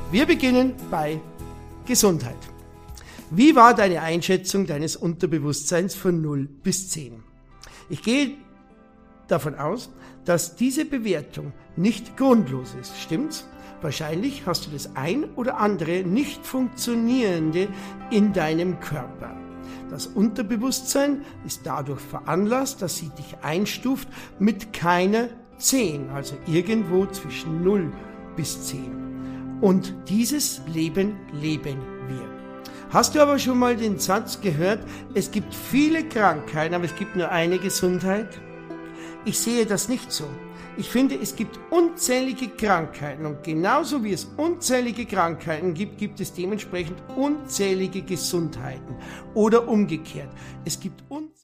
Wir beginnen bei Gesundheit. Wie war deine Einschätzung deines Unterbewusstseins von 0 bis 10? Ich gehe davon aus, dass diese Bewertung nicht grundlos ist, stimmt's? Wahrscheinlich hast du das ein oder andere nicht funktionierende in deinem Körper. Das Unterbewusstsein ist dadurch veranlasst, dass sie dich einstuft mit keiner 10, also irgendwo zwischen 0 bis 10. Und dieses Leben leben wir. Hast du aber schon mal den Satz gehört, es gibt viele Krankheiten, aber es gibt nur eine Gesundheit? Ich sehe das nicht so. Ich finde, es gibt unzählige Krankheiten und genauso wie es unzählige Krankheiten gibt, gibt es dementsprechend unzählige Gesundheiten. Oder umgekehrt, es gibt